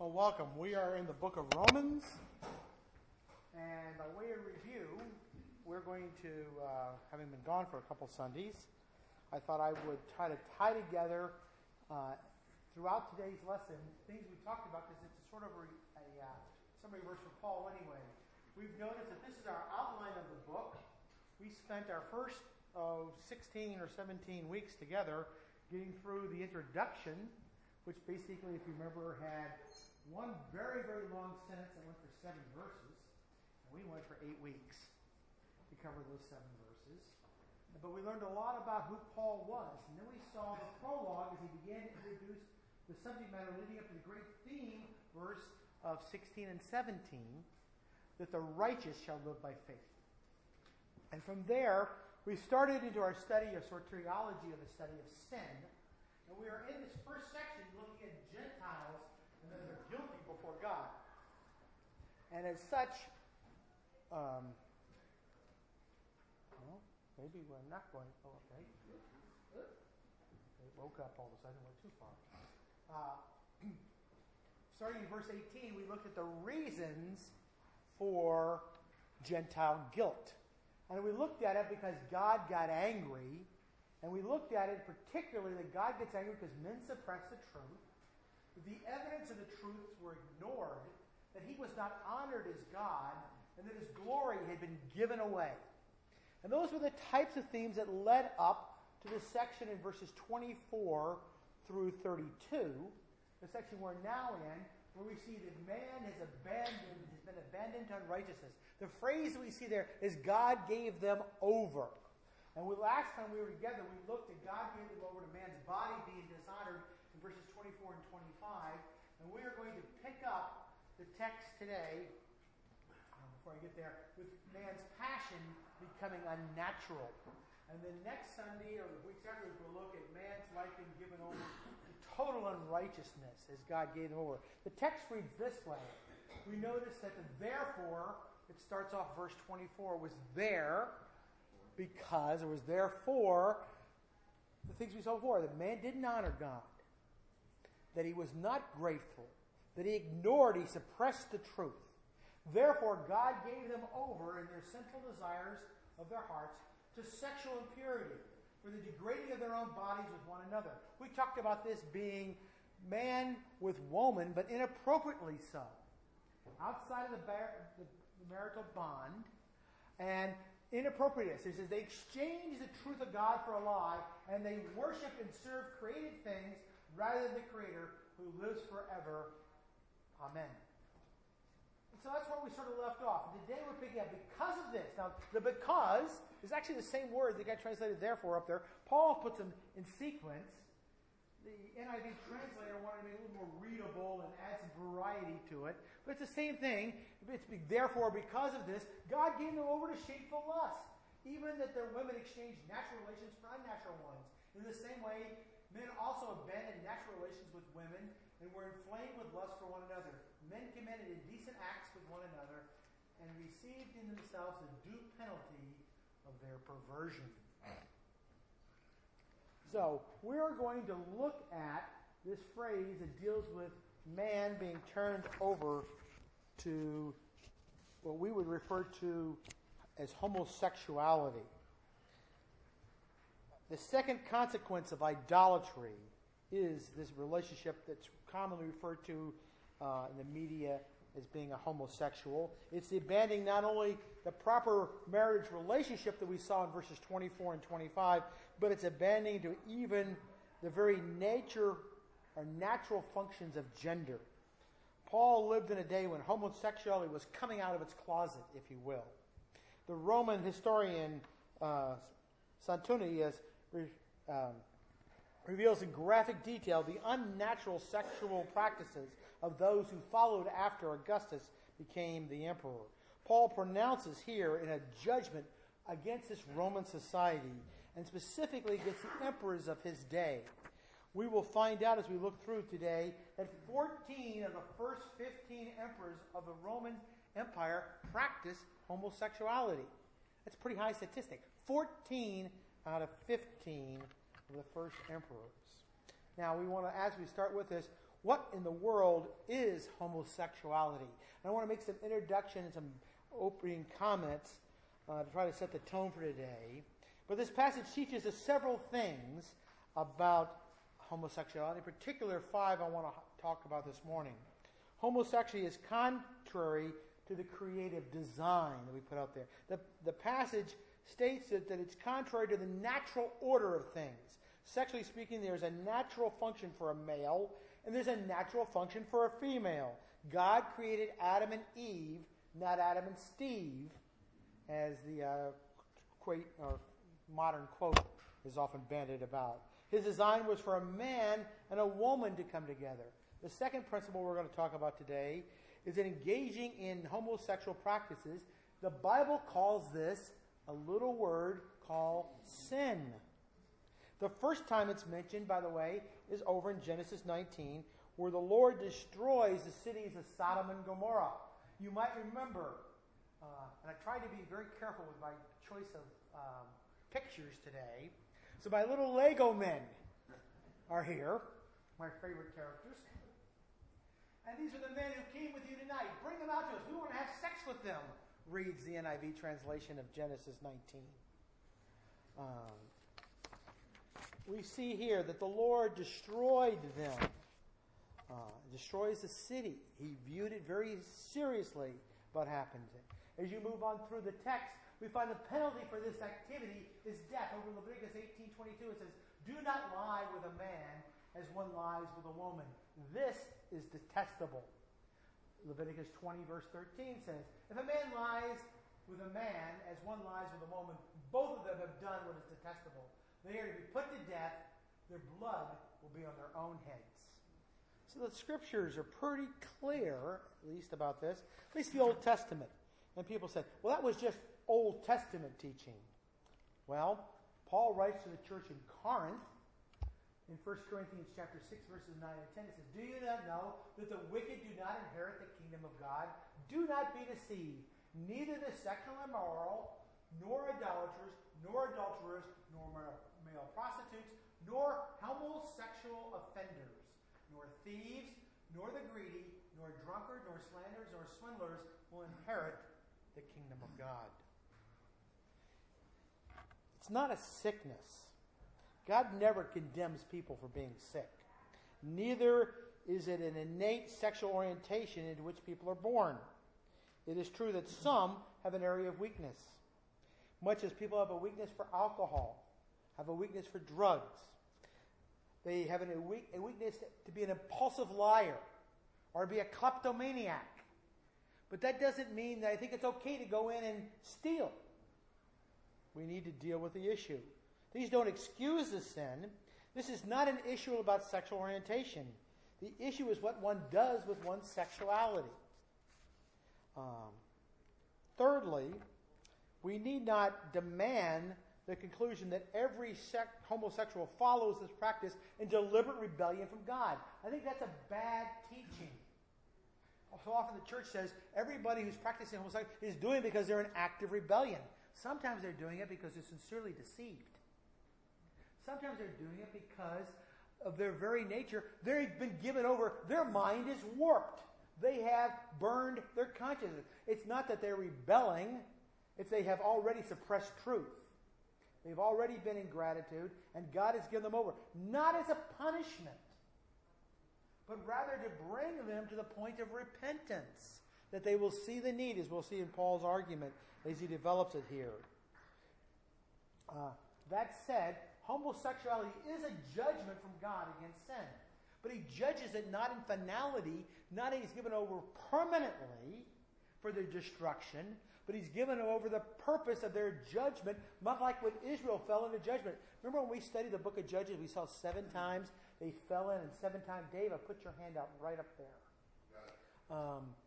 Well, welcome. We are in the book of Romans, and by way of review, we're going to, having been gone for a couple Sundays, I thought I would try to tie together throughout today's lesson things we talked about, because it's a sort of a summary verse from Paul anyway. We've noticed that this is our outline of the book. We spent our first 16 or 17 weeks together getting through the introduction, which basically, if you remember, had one very, very long sentence that went for 7 verses. And we went for 8 weeks to cover those 7 verses. But we learned a lot about who Paul was. And then we saw the prologue as he began to introduce the subject matter leading up to the great theme verse of 16 and 17, that the righteous shall live by faith. And from there, we started into our study of soteriology, of the study of sin. And we are in this first section looking at Gentiles and that they're guilty before God. And as such, well, maybe we're not going, okay. They woke up all of a sudden, went too far. Starting in verse 18, we looked at the reasons for Gentile guilt. And we looked at it because God got angry. And we looked at it particularly that God gets angry because men suppress the truth. The evidence of the truths were ignored, that he was not honored as God, and that his glory had been given away. And those were the types of themes that led up to this section in verses 24 through 32, the section we're now in, where we see that man has been abandoned to unrighteousness. The phrase that we see there is God gave them over. And last time we were together, we looked at God gave them over to man's body being dishonored in verses 24 and 25. And we are going to pick up the text today, before I get there, with man's passion becoming unnatural. And then next Sunday, or the weeks after, we'll look at man's life being given over to total unrighteousness as God gave them over. The text reads this way. We notice that the therefore, it starts off verse 24, was there because, it was therefore, the things we saw before, that man didn't honor God, that he was not grateful, that he ignored, he suppressed the truth. Therefore, God gave them over in their sinful desires of their hearts to sexual impurity, for the degrading of their own bodies with one another. We talked about this being man with woman, but inappropriately so. Outside of the marital bond, and inappropriateness. It says they exchange the truth of God for a lie, and they worship and serve created things rather than the Creator who lives forever. Amen. And so that's where we sort of left off. And today we're picking up because of this. Now, the because is actually the same word that got translated therefore up there. Paul puts them in sequence. The NIV translator wanted to make it a little more readable and add some variety to it. But it's the same thing. It's therefore, because of this, God gave them over to shameful lust. Even that their women exchanged natural relations for unnatural ones. In the same way, men also abandoned natural relations with women and were inflamed with lust for one another. Men committed indecent acts with one another and received in themselves the due penalty of their perversion. So, we're going to look at this phrase that deals with man being turned over to what we would refer to as homosexuality. The second consequence of idolatry is this relationship that's commonly referred to in the media as being a homosexual. It's the abandoning not only the proper marriage relationship that we saw in verses 24 and 25, but it's abandoning to even the very nature or natural functions of gender. Paul lived in a day when homosexuality was coming out of its closet, if you will. The Roman historian Suetonius reveals in graphic detail the unnatural sexual practices of those who followed after Augustus became the emperor. Paul pronounces here in a judgment against this Roman society, and specifically against the emperors of his day. We will find out as we look through today that 14 of the first 15 emperors of the Roman Empire practiced homosexuality. That's a pretty high statistic. 14 out of 15 of the first emperors. Now, we want to, as we start with this, what in the world is homosexuality? And I want to make some introduction and some opening comments to try to set the tone for today. But this passage teaches us several things about homosexuality. In particular, 5 I want to talk about this morning. Homosexuality is contrary to the creative design that we put out there. The passage states that it's contrary to the natural order of things. Sexually speaking, there's a natural function for a male, and there's a natural function for a female. God created Adam and Eve, not Adam and Steve, as the modern quote is often bandied about. His design was for a man and a woman to come together. The second principle we're going to talk about today is that engaging in homosexual practices, the Bible calls this a little word called sin. The first time it's mentioned, by the way, is over in Genesis 19, where the Lord destroys the cities of Sodom and Gomorrah. You might remember, and I tried to be very careful with my choice of pictures today. So my little Lego men are here, my favorite characters. And these are the men who came with you tonight. Bring them out to us. We want to have sex with them, reads the NIV translation of Genesis 19. We see here that the Lord destroyed them, destroys the city. He viewed it very seriously, what happened. As you move on through the text, we find the penalty for this activity is death. Over in Leviticus 18:22, it says, "Do not lie with a man as one lies with a woman. This is detestable." Leviticus 20, verse 13 says, "If a man lies with a man as one lies with a woman, both of them have done what is detestable. They are to be put to death. Their blood will be on their own heads." So the scriptures are pretty clear, at least about this, at least the Old Testament. And people said, well, that was just Old Testament teaching. Well, Paul writes to the church in Corinth, in 1 Corinthians chapter 6, verses 9 and 10, it says, "Do you not know that the wicked do not inherit the kingdom of God? Do not be deceived. Neither the sexually immoral, nor idolaters, nor adulterers, nor male prostitutes, nor homosexual offenders, nor thieves, nor the greedy, nor drunkard, nor slanderers, nor swindlers will inherit the kingdom of God." It's not a sickness. God never condemns people for being sick. Neither is it an innate sexual orientation into which people are born. It is true that some have an area of weakness, much as people have a weakness for alcohol, have a weakness for drugs. They have a weakness to be an impulsive liar or be a kleptomaniac. But that doesn't mean that I think it's okay to go in and steal. We need to deal with the issue. These don't excuse the sin. This is not an issue about sexual orientation. The issue is what one does with one's sexuality. Thirdly, we need not demand the conclusion that every homosexual follows this practice in deliberate rebellion from God. I think that's a bad teaching. So often the church says everybody who's practicing homosexuality is doing it because they're in active rebellion. Sometimes they're doing it because they're sincerely deceived. Sometimes they're doing it because of their very nature. They've been given over. Their mind is warped. They have burned their consciences. It's not that they're rebelling. It's they have already suppressed truth. They've already been in gratitude, and God has given them over. Not as a punishment, but rather to bring them to the point of repentance, that they will see the need, as we'll see in Paul's argument as he develops it here. That said, homosexuality is a judgment from God against sin. But he judges it not in finality, not that he's given over permanently for their destruction, but he's given over the purpose of their judgment, much like when Israel fell into judgment. Remember when we studied the book of Judges, we saw 7 times they fell in, and 7 times, Dave, I put your hand out right up there.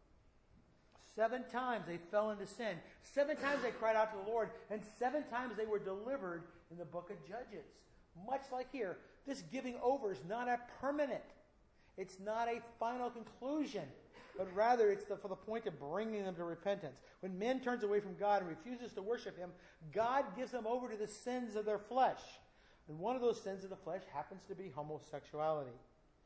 7 times they fell into sin. 7 times they cried out to the Lord, and 7 times they were delivered in the book of Judges. Much like here, this giving over is not a permanent. It's not a final conclusion, but rather it's for the point of bringing them to repentance. When men turns away from God and refuses to worship him, God gives them over to the sins of their flesh. And one of those sins of the flesh happens to be homosexuality.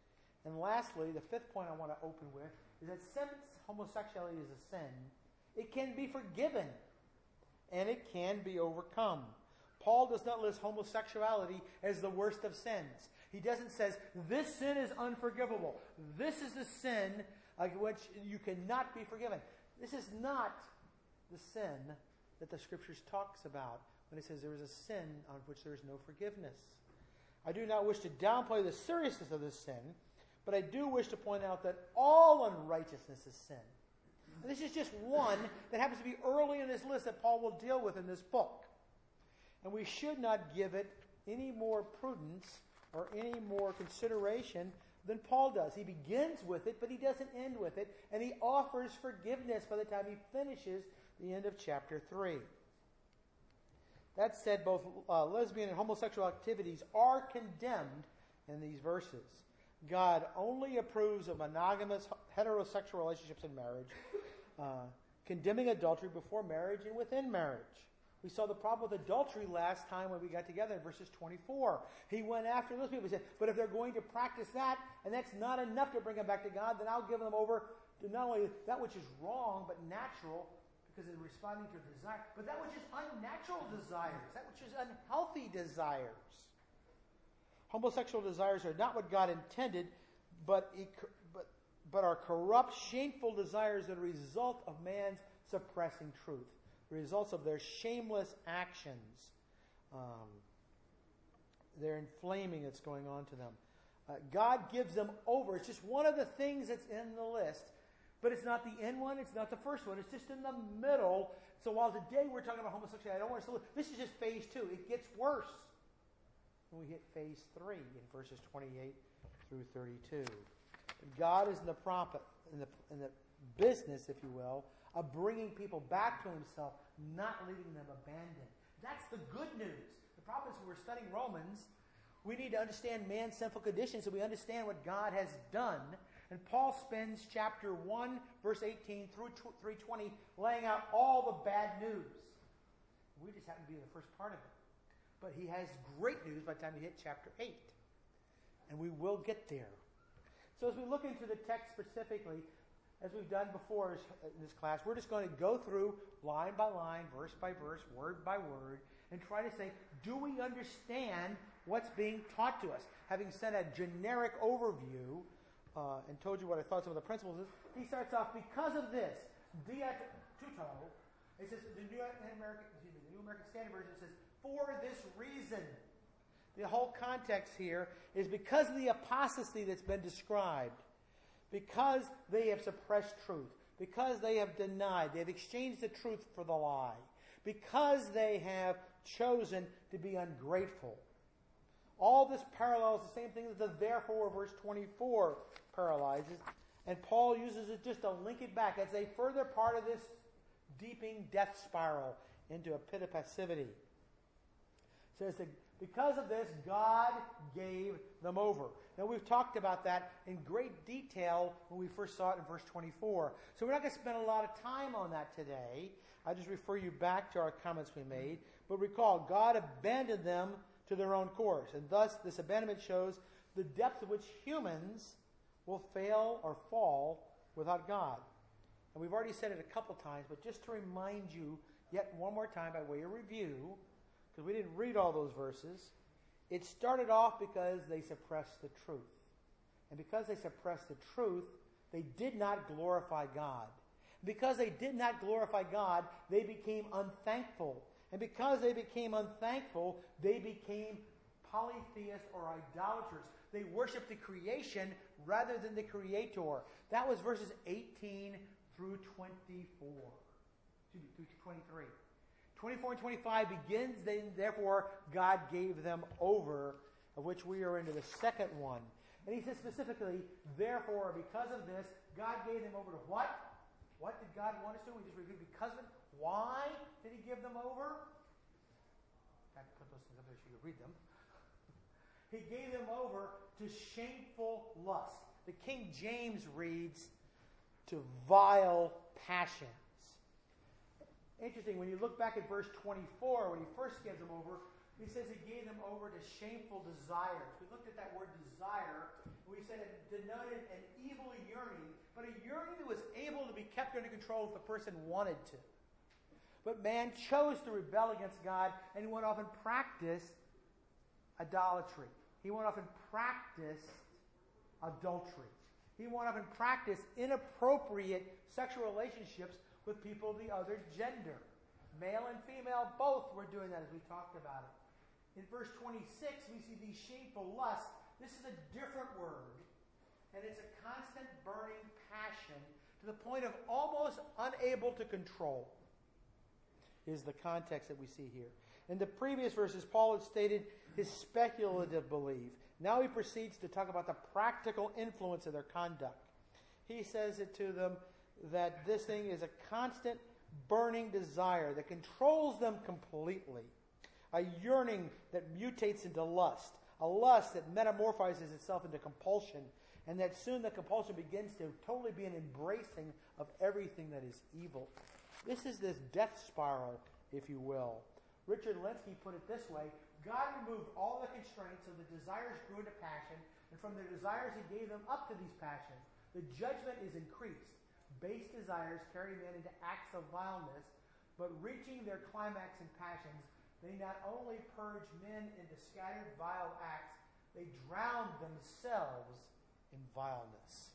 And lastly, the fifth point I want to open with is that since homosexuality is a sin, it can be forgiven and it can be overcome. Paul does not list homosexuality as the worst of sins. He doesn't say, this sin is unforgivable. This is a sin which you cannot be forgiven. This is not the sin that the Scriptures talks about when it says there is a sin on which there is no forgiveness. I do not wish to downplay the seriousness of this sin, but I do wish to point out that all unrighteousness is sin. And this is just one that happens to be early in this list that Paul will deal with in this book. And we should not give it any more prudence or any more consideration than Paul does. He begins with it, but he doesn't end with it, and he offers forgiveness by the time he finishes the end of chapter 3. That said, both lesbian and homosexual activities are condemned in these verses. God only approves of monogamous heterosexual relationships in marriage, condemning adultery before marriage and within marriage. We saw the problem with adultery last time when we got together in verses 24. He went after those people. He said, but if they're going to practice that, and that's not enough to bring them back to God, then I'll give them over to not only that which is wrong, but natural, because they're responding to a desire, but that which is unnatural desires, that which is unhealthy desires. Homosexual desires are not what God intended, but are corrupt, shameful desires that are a result of man's suppressing truth. The results of their shameless actions, their inflaming that's going on to them. God gives them over. It's just one of the things that's in the list, but it's not the end one, it's not the first one, it's just in the middle. So while today we're talking about homosexuality, I don't want to say, this is just phase 2. It gets worse when we hit phase 3 in verses 28 through 32. God is in the in the business, if you will, of bringing people back to himself, not leaving them abandoned. That's the good news. The problem is when we're studying Romans, we need to understand man's sinful condition so we understand what God has done. And Paul spends chapter 1, verse 18 through 3:20 laying out all the bad news. We just happen to be in the first part of it. But he has great news by the time we hit chapter 8. And we will get there. So as we look into the text specifically, as we've done before in this class, we're just going to go through line by line, verse by verse, word by word, and try to say, do we understand what's being taught to us? Having said a generic overview and told you what I thought some of the principles is, he starts off, because of this, diat tuto, it says, the New American Standard Version says, for this reason. The whole context here is because of the apostasy that's been described. Because they have suppressed truth, because they have denied, they've exchanged the truth for the lie, because they have chosen to be ungrateful. All this parallels the same thing that the therefore verse 24 parallelizes, and Paul uses it just to link it back as a further part of this deepening death spiral into a pit of passivity. It says that because of this, God gave them over. Now, we've talked about that in great detail when we first saw it in verse 24. So we're not going to spend a lot of time on that today. I just refer you back to our comments we made. But recall, God abandoned them to their own course. And thus, this abandonment shows the depth of which humans will fail or fall without God. And we've already said it a couple times, but just to remind you yet one more time by way of review, because we didn't read all those verses, it started off because they suppressed the truth. And because they suppressed the truth, they did not glorify God. Because they did not glorify God, they became unthankful. And because they became unthankful, they became polytheists or idolaters. They worshiped the creation rather than the Creator. That was verses 18 through 24. Through 23. 24 and 25 begins, then therefore God gave them over, of which we are into the second one. And he says specifically, therefore, because of this, God gave them over to what? What did God want us to do? We just reviewed because of it. Why did he give them over? I have to put those things up there so you can read them. He gave them over to shameful lust. The King James reads, to vile passions. Interesting, when you look back at verse 24, when he first gives them over, he says he gave them over to shameful desires. We looked at that word desire. We said it denoted an evil yearning, but a yearning that was able to be kept under control if the person wanted to. But man chose to rebel against God, and he went off and practiced idolatry. He went off and practiced adultery. He went off and practiced inappropriate sexual relationships with people of the other gender. Male and female both were doing that, as we talked about it. In verse 26, we see these shameful lusts. This is a different word, and it's a constant burning passion to the point of almost unable to control, is the context that we see here. In the previous verses, Paul had stated his speculative belief. Now he proceeds to talk about the practical influence of their conduct. He says it to them that this thing is a constant burning desire that controls them completely, a yearning that mutates into lust, a lust that metamorphizes itself into compulsion, and that soon the compulsion begins to totally be an embracing of everything that is evil. This is this death spiral, if you will. Richard Lenski put it this way: God removed all the constraints, so the desires grew into passion, and from their desires he gave them up to these passions. The judgment is increased. Base desires carry men into acts of vileness, but reaching their climax in passions, they not only purge men into scattered vile acts, they drown themselves in vileness.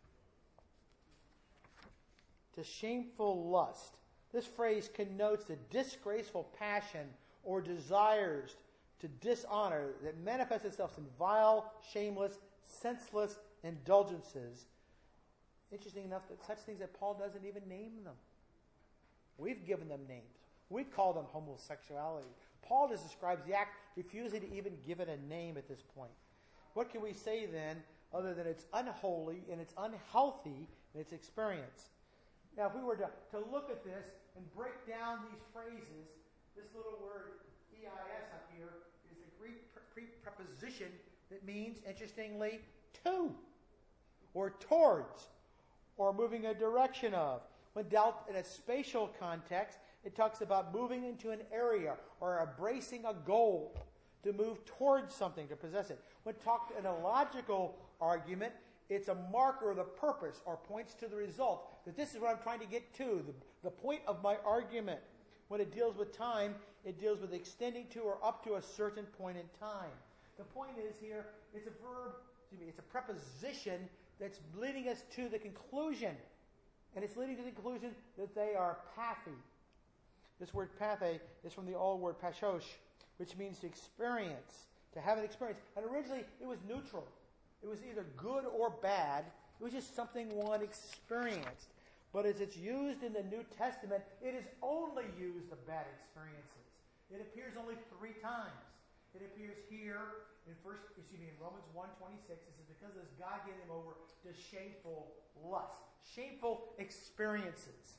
To shameful lust. This phrase connotes the disgraceful passion or desires to dishonor that manifests itself in vile, shameless, senseless indulgences. Interesting enough that such things that Paul doesn't even name them. We've given them names. We call them homosexuality. Paul just describes the act, refusing to even give it a name at this point. What can we say then, other than it's unholy and it's unhealthy in its experience? Now, if we were to look at this and break down these phrases, this little word eis up here is a Greek preposition that means, interestingly, to, or towards, or moving a direction of. When dealt in a spatial context, it talks about moving into an area or embracing a goal, to move towards something, to possess it. When talked in a logical argument, it's a marker of the purpose or points to the result, that this is what I'm trying to get to, the point of my argument. When it deals with time, it deals with extending to or up to a certain point in time. The point is here, it's a verb, it's a preposition that's leading us to the conclusion. And it's leading to the conclusion that they are pathy. This word pathe is from the old word pashosh, which means to experience, to have an experience. And originally, it was neutral. It was either good or bad. It was just something one experienced. But as it's used in the New Testament, it is only used of bad experiences. It appears only 3 times. It appears here in Romans 1:26. It says, because this God gave them over to shameful lust, shameful experiences.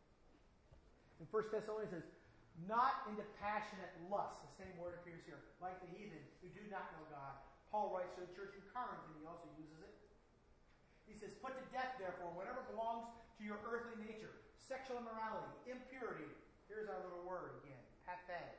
In 1 Thessalonians it says, not into passionate lust. The same word appears here, like the heathen who do not know God. Paul writes to the church in Corinth, and he also uses it. He says, put to death, therefore, whatever belongs to your earthly nature: sexual immorality, impurity. Here's our little word again, pathe.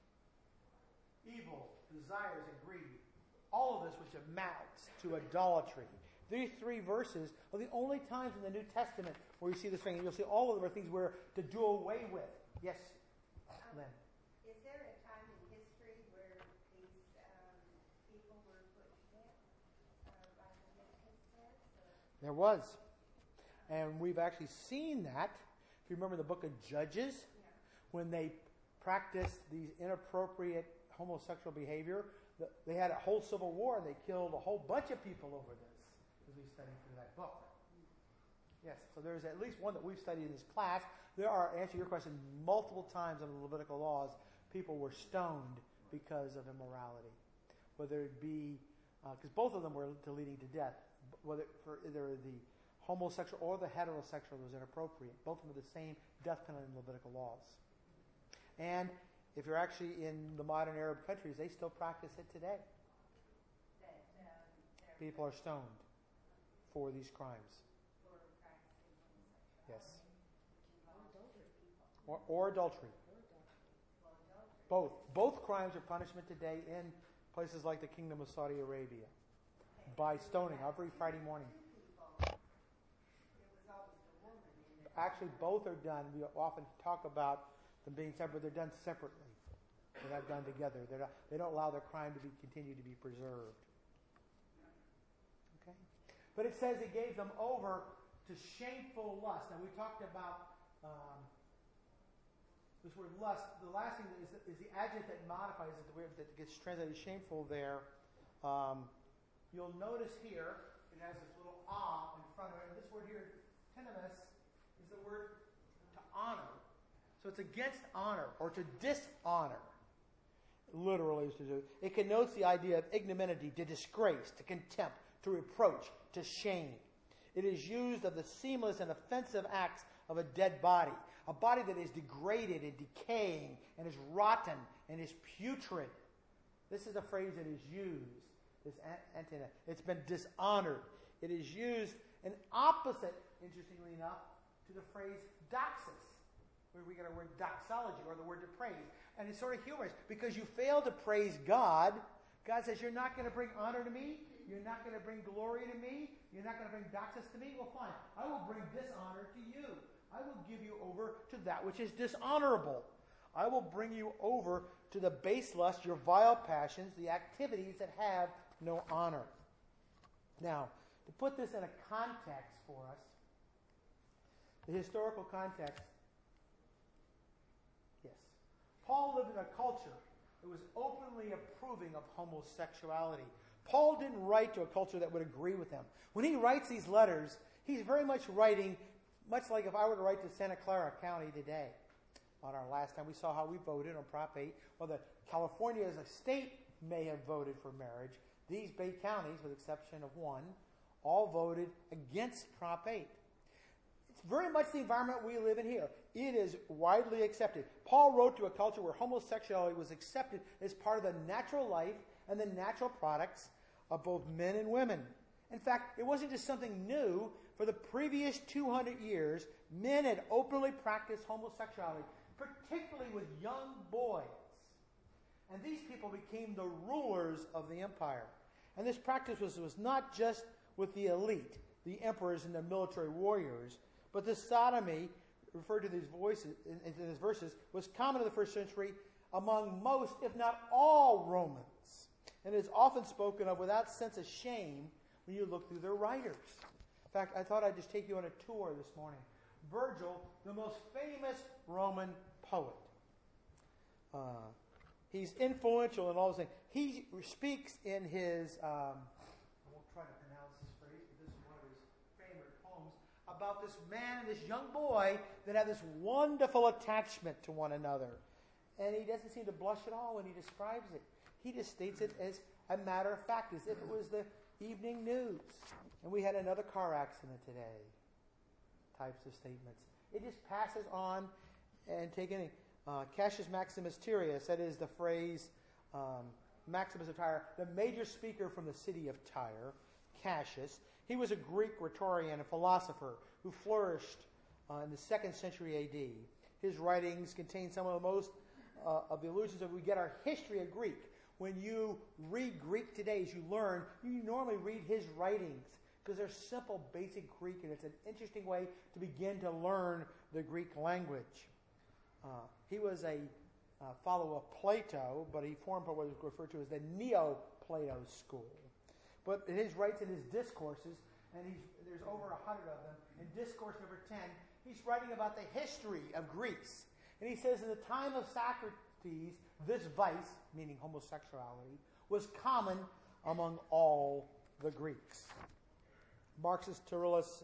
Evil, desires, and greed. All of this which amounts to idolatry. These 3 verses are the only times in the New Testament where you see this thing. And you'll see all of them are things we're to do away with. Yes, Lynn. Is there a time in history where these people were put to death by Leviticus says? There was. And we've actually seen that. If you remember the book of Judges, when they practiced these inappropriate homosexual behavior, they had a whole civil war and they killed a whole bunch of people over this, as we studied through that book. Yes, so there's at least one that we've studied in this class. There are, to answer your question, multiple times in the Levitical laws, people were stoned because of immorality. Whether it be, because both of them were leading to death, whether for either the homosexual or the heterosexual was inappropriate. Both of them were the same death penalty in Levitical laws. And if you're actually in the modern Arab countries, they still practice it today. People are stoned for these crimes. Yes. Or adultery. Both crimes are punishment today in places like the Kingdom of Saudi Arabia. by stoning every Friday morning. It was always the woman in it. Actually, both are done. We often talk about them being separate. They're done separately. They're not done together. They don't allow their crime to continue to be preserved. Okay? But it says it gave them over to shameful lust. Now, we talked about this word lust. The last thing is the adjective that modifies it, the word that gets translated shameful there. You'll notice here it has this little in front of it. And this word here, tenemis, is the word to honor. So it's against honor or to dishonor. Literally is to do. It connotes the idea of ignominy, to disgrace, to contempt, to reproach, to shame. It is used of the seamless and offensive acts of a dead body. A body that is degraded and decaying and is rotten and is putrid. This is a phrase that is used. This antonym. It's been dishonored. It is used an opposite, interestingly enough, to the phrase doxis, where we get our word doxology, or the word to praise. And it's sort of humorous, because you fail to praise God. God says, you're not going to bring honor to me. You're not going to bring glory to me. You're not going to bring doxis to me. Well, fine. I will bring dishonor to you. I will give you over to that which is dishonorable. I will bring you over to the base lust, your vile passions, the activities that have no honor. Now, to put this in a context for us, the historical context, yes. Paul lived in a culture that was openly approving of homosexuality. Paul didn't write to a culture that would agree with him. When he writes these letters, he's very much writing, much like if I were to write to Santa Clara County today. On our last time, we saw how we voted on Prop 8. Well, California as a state may have voted for marriage. These Bay counties, with the exception of one, all voted against Prop 8. It's very much the environment we live in here. It is widely accepted. Paul wrote to a culture where homosexuality was accepted as part of the natural life and the natural products of both men and women. In fact, it wasn't just something new. For the previous 200 years, men had openly practiced homosexuality, particularly with young boys. And these people became the rulers of the empire. And this practice was not just with the elite, the emperors and the military warriors, but the sodomy, referred to these verses, was common in the first century among most, if not all, Romans. And is often spoken of without sense of shame when you look through their writers. In fact, I thought I'd just take you on a tour this morning. Virgil, the most famous Roman poet. He's influential in all those things. He speaks in his, I won't try to pronounce this phrase, but this is one of his favorite poems, about this man and this young boy that have this wonderful attachment to one another. And he doesn't seem to blush at all when he describes it. He just states it as a matter of fact, as if it was the evening news. And we had another car accident today. Types of statements. It just passes on and take any. Cassius Maximus Tyrius, that is the phrase Maximus of Tyre, the major speaker from the city of Tyre, Cassius. He was a Greek rhetorian and philosopher who flourished in the 2nd century A.D. His writings contain some of the most of the allusions that we get our history of Greek. When you read Greek today, as you learn, you normally read his writings because they're simple, basic Greek, and it's an interesting way to begin to learn the Greek language. He was a follower of Plato, but he formed what was referred to as the Neo-Plato school. But in his writes in his discourses, and there's over 100 of them, in discourse number 10, he's writing about the history of Greece. And he says, in the time of Socrates, this vice, meaning homosexuality, was common among all the Greeks. Marcus Turillus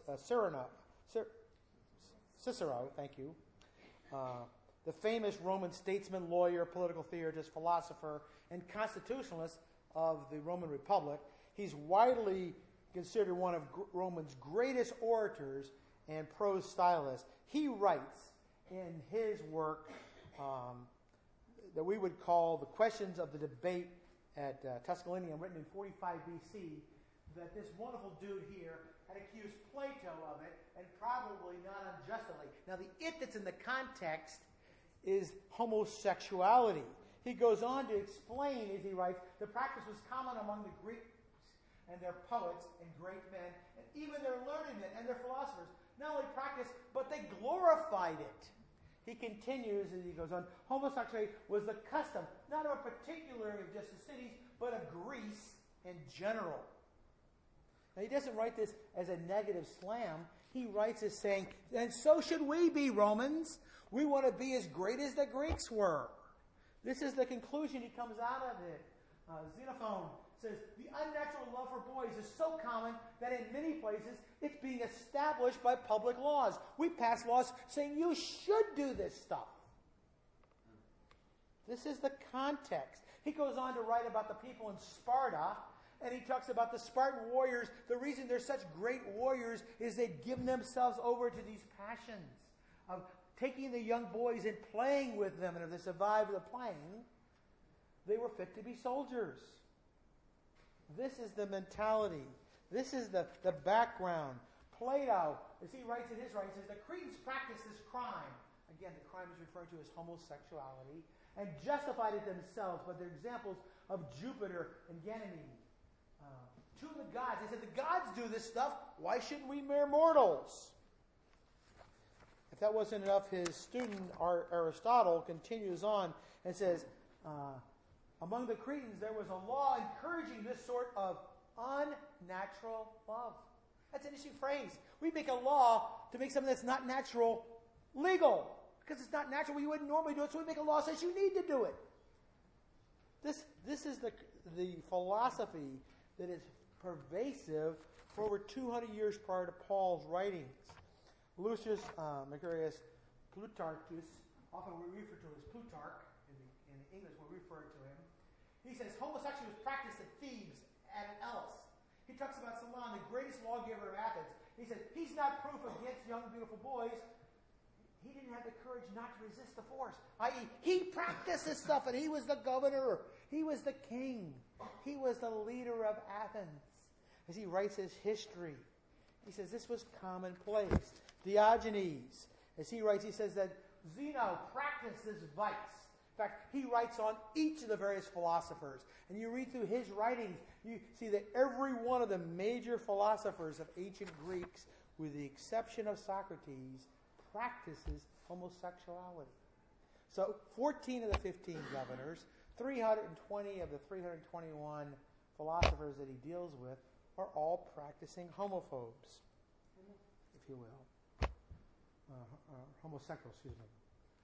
Cicero, thank you, the famous Roman statesman, lawyer, political theorist, philosopher, and constitutionalist of the Roman Republic. He's widely considered one of Rome's greatest orators and prose stylists. He writes in his work that we would call the Questions of the Debate at Tusculanae, written in 45 BC, that this wonderful dude here had accused Plato of it, and probably not unjustly. Now, the it that's in the context is homosexuality. He goes on to explain, as he writes, the practice was common among the Greeks and their poets and great men, and even their learned men and their philosophers, not only practiced, but they glorified it. He continues, and he goes on, homosexuality was the custom, not of a particular of just the cities, but of Greece in general. Now, he doesn't write this as a negative slam. He writes as saying, and so should we be, Romans. We want to be as great as the Greeks were. This is the conclusion he comes out of it. Xenophon says, the unnatural love for boys is so common that in many places it's being established by public laws. We pass laws saying you should do this stuff. This is the context. He goes on to write about the people in Sparta, and he talks about the Spartan warriors. The reason they're such great warriors is they'd given themselves over to these passions of taking the young boys and playing with them, and if they survived the playing, they were fit to be soldiers. This is the mentality. This is the background. Plato, as he writes in his writings, says the Cretans practiced this crime. Again, the crime is referred to as homosexuality, and justified it themselves by their examples of Jupiter and Ganymede. To the gods. They said, the gods do this stuff. Why shouldn't we mere mortals? If that wasn't enough, his student Aristotle continues on and says, among the Cretans there was a law encouraging this sort of unnatural love. That's an interesting phrase. We make a law to make something that's not natural legal. Because it's not natural, we wouldn't normally do it, so we make a law that says you need to do it. This is the philosophy that is pervasive for over 200 years prior to Paul's writings. Lucius Macarius Plutarchus, often we refer to as Plutarch, in English we refer to him. He says homosexuality was practiced at Thebes and at Elis. He talks about Solon, the greatest lawgiver of Athens. He says he's not proof against young, beautiful boys. He didn't have the courage not to resist the force. I.e., he practiced this stuff, and he was the governor. He was the king. He was the leader of Athens. As he writes his history, he says this was commonplace. Diogenes, as he writes, he says that Zeno practiced this vice. In fact, he writes on each of the various philosophers. And you read through his writings, you see that every one of the major philosophers of ancient Greeks, with the exception of Socrates, practices homosexuality. So 14 of the 15 governors, 320 of the 321 philosophers that he deals with are all practicing homophobes, if you will. Homosexual, excuse me.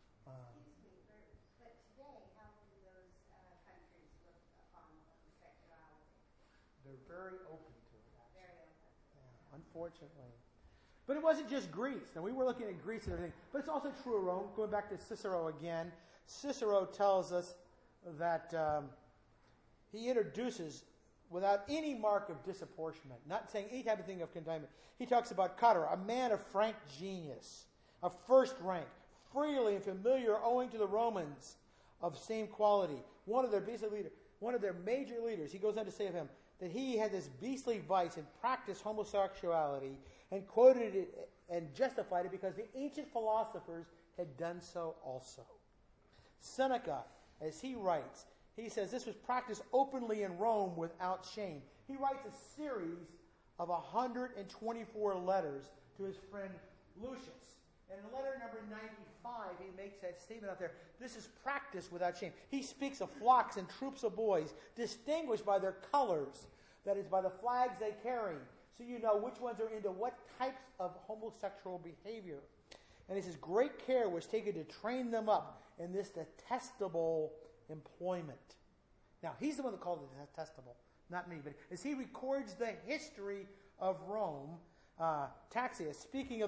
But today, how do those countries look upon homosexuality? They're very open to it, actually. Very open. Yeah, unfortunately. But it wasn't just Greece. Now, we were looking at Greece and everything, but it's also true of Rome. Going back to Cicero again, Cicero tells us that he introduces, without any mark of disapportionment, not saying any type of thing of containment, he talks about Cotter, a man of frank genius, of first rank, freely and familiar owing to the Romans of same quality. One of their major leaders, he goes on to say of him that he had this beastly vice and practiced homosexuality and quoted it and justified it because the ancient philosophers had done so also. Seneca, as he writes, he says this was practiced openly in Rome without shame. He writes a series of 124 letters to his friend Lucius. And in letter number 95, he makes that statement out there. This is practiced without shame. He speaks of flocks and troops of boys, distinguished by their colors, that is, by the flags they carry, so you know which ones are into what types of homosexual behavior. And he says, great care was taken to train them up in this detestable employment. Now, he's the one that called it detestable, not me. But as he records the history of Rome, Tacitus, speaking of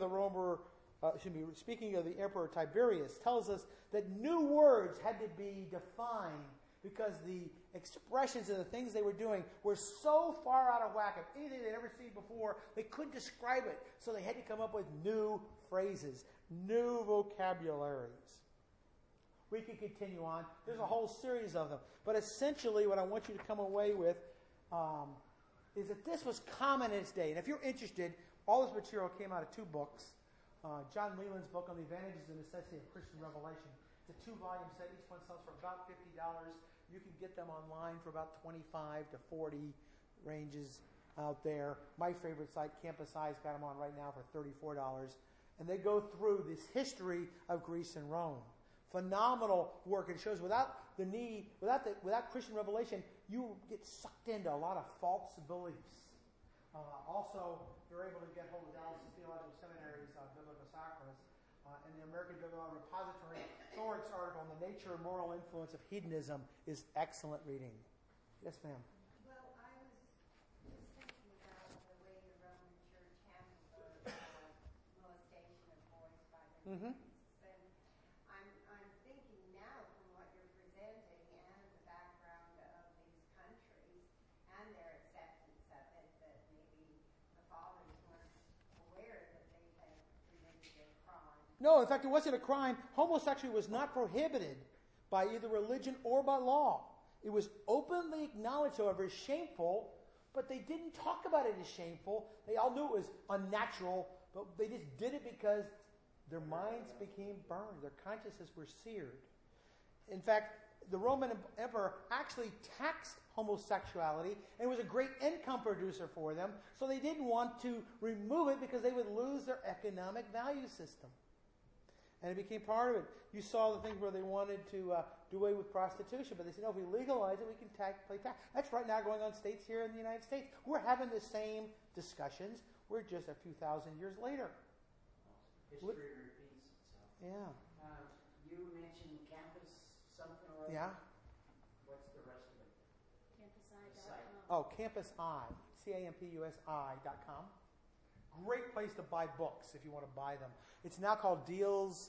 the Emperor Tiberius, tells us that new words had to be defined because the expressions and the things they were doing were so far out of whack of anything they'd ever seen before, they couldn't describe it. So they had to come up with new phrases, new vocabularies. We could continue on. There's a whole series of them. But essentially what I want you to come away with is that this was common in its day. And if you're interested, all this material came out of two books. John Leland's book on the advantages and necessity of Christian revelation. It's a 2-volume set. Each one sells for about $50. You can get them online for about $25 to $40 ranges. out there. My favorite site, Campus I's got them on right now for $34. And they go through this history of Greece and Rome. Phenomenal work. It shows without Christian revelation, you get sucked into a lot of false beliefs. Also, you're able to get hold of Dallas Theological Seminary's Biblical Sacras and the American Biblical Repository. Thoric's article on the nature and moral influence of hedonism is excellent reading. Yes, ma'am. Well, I was just thinking about the way the Roman Church handled the molestation of boys by their priests. And I'm thinking now from what you're presenting and the background of these countries and their acceptance of it, that maybe the fathers weren't aware that they had committed a crime. No, in fact, it wasn't a crime. Homosexuality was not prohibited by either religion or by law. It was openly acknowledged, however, as shameful, but they didn't talk about it as shameful. They all knew it was unnatural, but they just did it because their minds became burned. Their consciences were seared. In fact, the Roman emperor actually taxed homosexuality and was a great income producer for them, so they didn't want to remove it because they would lose their economic value system. And it became part of it. You saw the thing where they wanted to do away with prostitution, but they said, no, if we legalize it, we can play tax. That's right now going on states here in the United States. We're having the same discussions. We're just a few thousand years later. History repeats itself. Yeah. You mentioned campus something or other. Yeah. What's the rest of it? CampusI.com. Oh, Campus I, CAMPUSI.com. Great place to buy books if you want to buy them. It's now called Deals,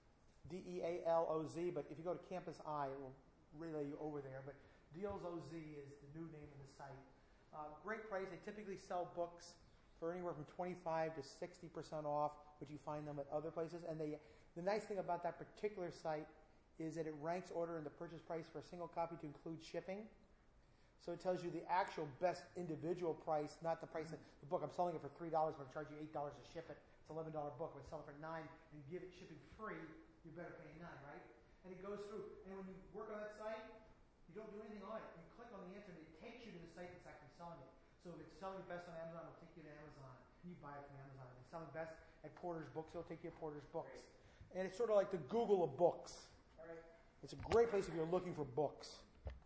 DEALOZ, but if you go to Campus I, it will relay you over there. But Deals OZ is the new name of the site. Great price. They typically sell books for anywhere from 25 to 60% off, but you find them at other places. And the nice thing about that particular site is that it ranks order in the purchase price for a single copy to include shipping. So it tells you the actual best individual price, not the price of the book. I'm selling it for $3, but I'm charging you $8 to ship it. It's an $11 book. If I sell it for $9 and give it shipping free, you better pay $9, right? And it goes through. And when you work on that site, you don't do anything on it. You click on the answer, and it takes you to the site that's actually selling it. So if it's selling best on Amazon, it'll take you to Amazon. You buy it from Amazon. If it's selling best at Porter's Books, it'll take you to Porter's Books. And it's sort of like the Google of books. It's a great place if you're looking for books.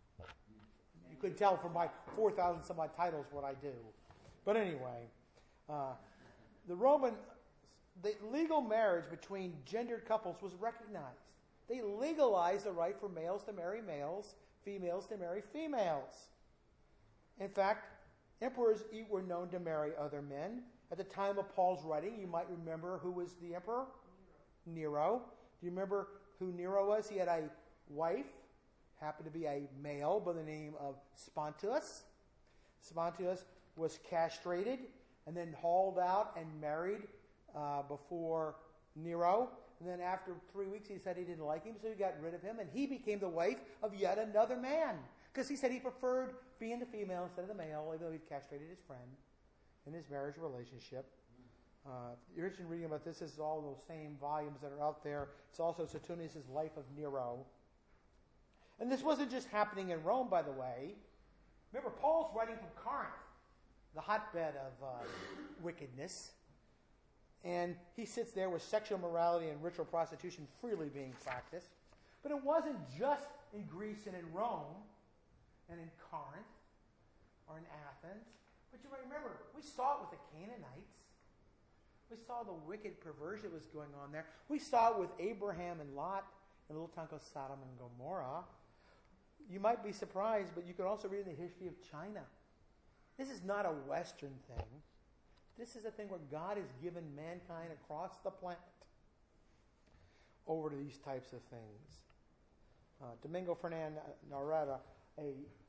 You could tell from my 4,000 some odd titles what I do. But anyway, the legal marriage between gendered couples was recognized. They legalized the right for males to marry males, females to marry females. In fact, emperors were known to marry other men. At the time of Paul's writing, you might remember who was the emperor? Nero. Do you remember who Nero was? He had a wife, happened to be a male by the name of Spontius. Spontius was castrated and then hauled out and married before Nero. And then after 3 weeks, he said he didn't like him, so he got rid of him, and he became the wife of yet another man. Because he said he preferred being the female instead of the male, even though he'd castrated his friend in his marriage relationship. If you're interested in reading about this, this is all those same volumes that are out there. It's also Suetonius' Life of Nero. And this wasn't just happening in Rome, by the way. Remember, Paul's writing from Corinth, the hotbed of wickedness. And he sits there with sexual morality and ritual prostitution freely being practiced. But it wasn't just in Greece and in Rome and in Corinth or in Athens. But you remember, we saw it with the Canaanites. We saw the wicked perversion that was going on there. We saw it with Abraham and Lot in a little town called Sodom and Gomorrah. You might be surprised, but you can also read in the history of China. This is not a Western thing. This is a thing where God has given mankind across the planet over to these types of things. Domingo Fernand Narada, a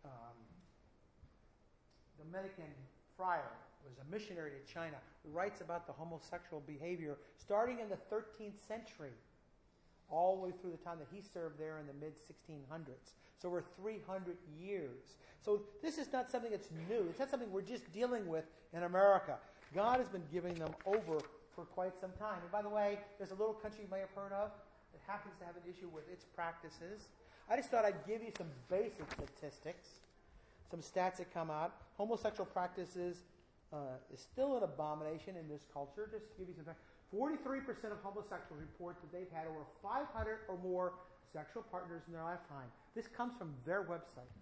Dominican friar, was a missionary to China, who writes about the homosexual behavior starting in the 13th century, all the way through the time that he served there in the mid-1600s. So over 300 years. So this is not something that's new. It's not something we're just dealing with in America. God has been giving them over for quite some time. And by the way, there's a little country you may have heard of that happens to have an issue with its practices. I just thought I'd give you some basic statistics, some stats that come out. Homosexual practices is still an abomination in this culture. Just to give you some facts. 43% of homosexuals report that they've had over 500 or more sexual partners in their lifetime. This comes from their websites.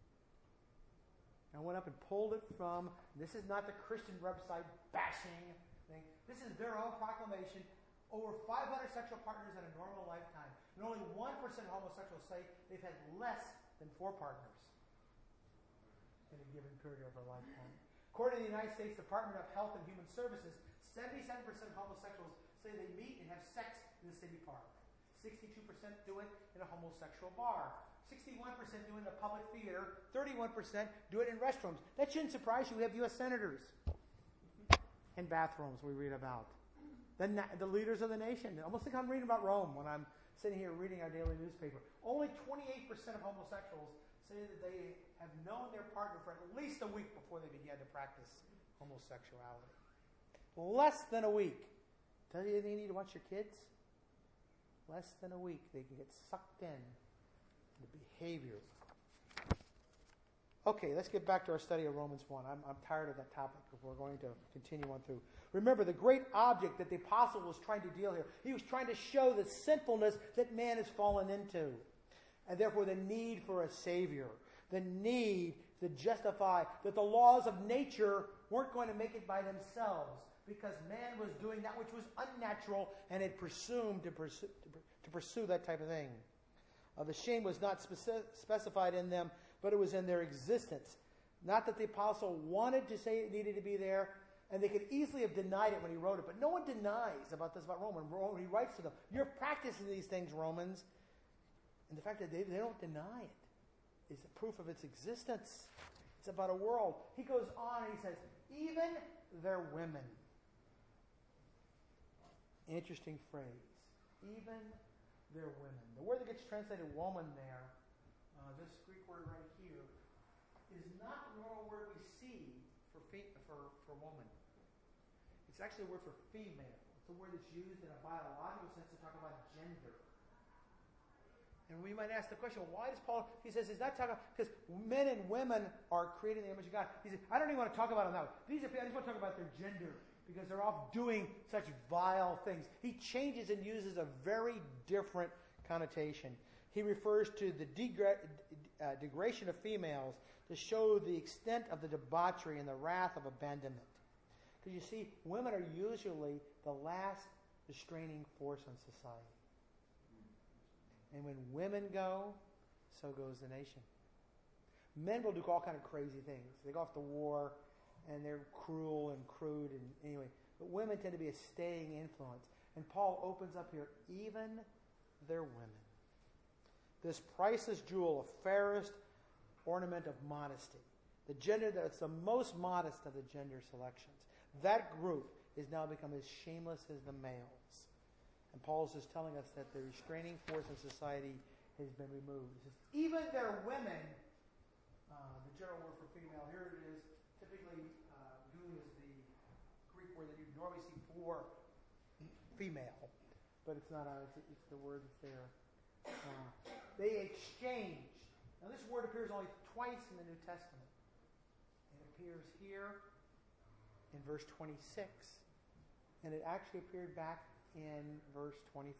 I went up and pulled it from, this is not the Christian website bashing thing. This is their own proclamation. Over 500 sexual partners in a normal lifetime. And only 1% of homosexuals say they've had less than 4 partners in a given period of their lifetime. According to the United States Department of Health and Human Services, 77% of homosexuals say they meet and have sex in the city park. 62% do it in a homosexual bar. 61% do it in a public theater. 31% do it in restrooms. That shouldn't surprise you. We have U.S. senators in bathrooms we read about. The leaders of the nation. I almost think I'm reading about Rome when I'm sitting here reading our daily newspaper. Only 28% of homosexuals say that they have known their partner for at least a week before they began to practice homosexuality. Less than a week. Tell you they need to watch your kids? Less than a week, they can get sucked in the behavior. Okay, let's get back to our study of Romans 1. I'm tired of that topic, but we're going to continue on through. Remember, the great object that the apostle was trying to deal here, he was trying to show the sinfulness that man has fallen into, and therefore the need for a Savior, the need to justify that the laws of nature weren't going to make it by themselves, because man was doing that which was unnatural and had presumed to pursue that type of thing. The shame was not specified in them, but it was in their existence. Not that the apostle wanted to say it needed to be there, and they could easily have denied it when he wrote it, but no one denies about this about Romans. He writes to them, you're practicing these things, Romans. And the fact that they don't deny it is a proof of its existence. It's about a world. He goes on and he says, even their women. Interesting phrase. Even their women. The word that gets translated woman there, this Greek word right here, is not the normal word we see for woman. It's actually a word for female. It's a word that's used in a biological sense to talk about gender. And we might ask the question, why does Paul, he says, he's not talking, because men and women are created in the image of God. He says, I don't even want to talk about them now. I just want to talk about their gender, because they're off doing such vile things. He changes and uses a very different connotation. He refers to the degradation of females to show the extent of the debauchery and the wrath of abandonment. Because you see, women are usually the last restraining force in society. And when women go, so goes the nation. Men will do all kind of crazy things. They go off to war, and they're cruel and crude, and anyway. But women tend to be a staying influence. And Paul opens up here, even their women. This priceless jewel, a fairest ornament of modesty. The gender that's the most modest of the gender selections. That group is now become as shameless as the males. And Paul is just telling us that the restraining force in society has been removed. He says, even their women, the general word for female, here it is, typically dune is the Greek word that you normally see for female, but it's not it's the word that's there. They exchanged. Now this word appears only twice in the New Testament. It appears here in verse 26, and it actually appeared back in verse 25.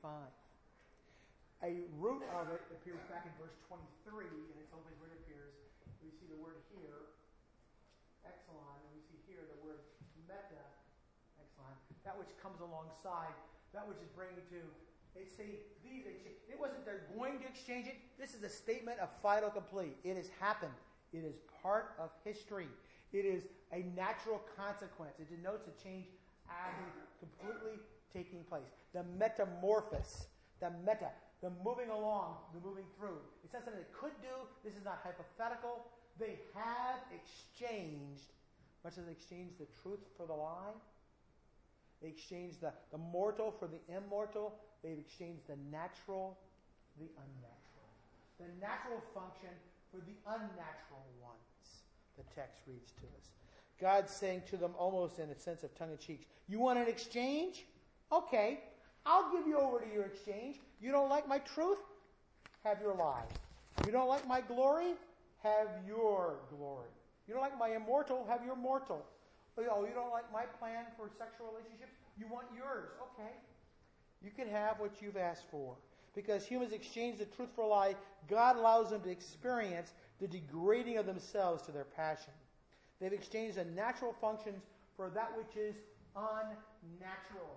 A root of it appears back in verse 23, and it's always where it appears. We see the word here, exelon, and we see here the word meta, exelon, that which comes alongside, that which is bringing to, they say, these exchange. It wasn't they're going to exchange it. This is a statement of fait accompli. It has happened. It is part of history. It is a natural consequence. It denotes a change completely taking place. The metamorphosis, the moving along, the moving through. It's not something they could do. This is not hypothetical. They have exchanged, much as they exchanged the truth for the lie. They exchanged the mortal for the immortal. They've exchanged the natural for the unnatural. The natural function for the unnatural ones, the text reads to us. God's saying to them almost in a sense of tongue-in-cheek, you want an exchange? Okay, I'll give you over to your exchange. You don't like my truth? Have your lie. You don't like my glory? Have your glory. You don't like my immortal? Have your mortal. Oh, you don't like my plan for sexual relationships? You want yours. Okay. You can have what you've asked for. Because humans exchange the truth for a lie, God allows them to experience the degrading of themselves to their passion. They've exchanged the natural functions for that which is unnatural.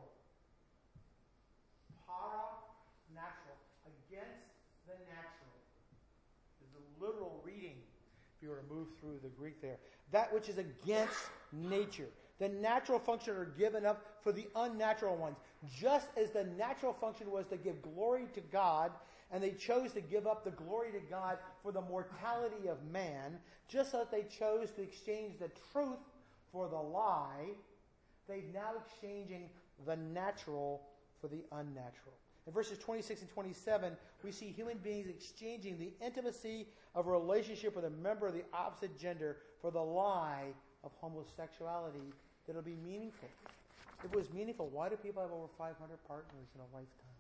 Para, natural. Against the natural. Is the literal reading, if you were to move through the Greek there. That which is against nature. The natural functions are given up for the unnatural ones. Just as the natural function was to give glory to God, and they chose to give up the glory to God for the mortality of man, just as they chose to exchange the truth for the lie, they're now exchanging the natural for the unnatural. In verses 26 and 27, we see human beings exchanging the intimacy of a relationship with a member of the opposite gender for the lie of homosexuality that'll be meaningful. If it was meaningful, why do people have over 500 partners in a lifetime?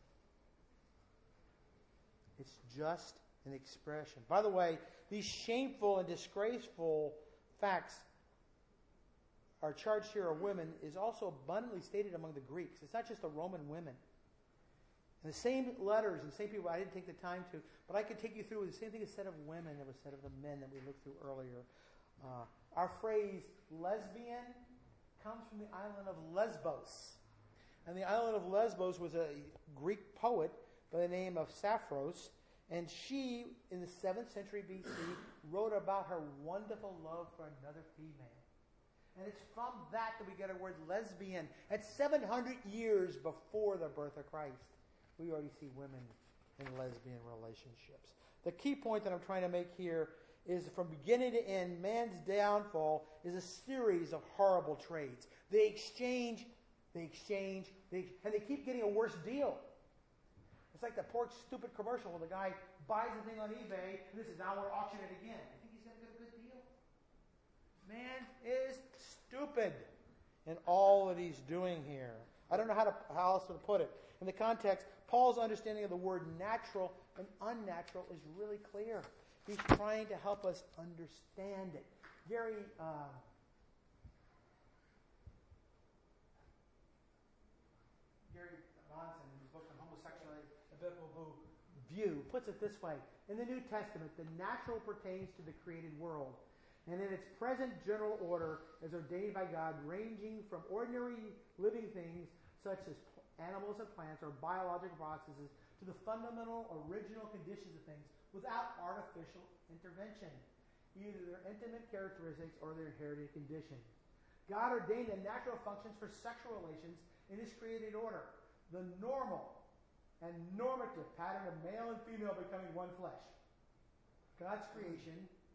It's just an expression. By the way, these shameful and disgraceful facts are charged here of women is also abundantly stated among the Greeks. It's not just the Roman women. And the same letters and same people I didn't take the time to, but I could take you through the same thing is said of women that was said of the men that we looked through earlier. Our phrase lesbian comes from the island of Lesbos. And the island of Lesbos was a Greek poet by the name of Sapphoros, and she, in the 7th century BC, wrote about her wonderful love for another female. And it's from that we get our word lesbian. At 700 years before the birth of Christ, we already see women in lesbian relationships. The key point that I'm trying to make here is from beginning to end, man's downfall is a series of horrible trades. They exchange, and they keep getting a worse deal. It's like the poor stupid commercial where the guy buys a thing on eBay and this is now we're auctioning it again. You think he's going to get a good deal? Man is stupid in all that he's doing here. I don't know how else to put it. In the context, Paul's understanding of the word natural and unnatural is really clear. He's trying to help us understand it. Gary Bonson, in his book on homosexuality, A Biblical View, puts it this way. In the New Testament, the natural pertains to the created world, and in its present general order is ordained by God, ranging from ordinary living things, such as animals and plants, or biological processes, to the fundamental, original conditions of things, without artificial intervention, either their intimate characteristics or their inherited condition. God ordained the natural functions for sexual relations in His created order. The normal and normative pattern of male and female becoming one flesh. God's creation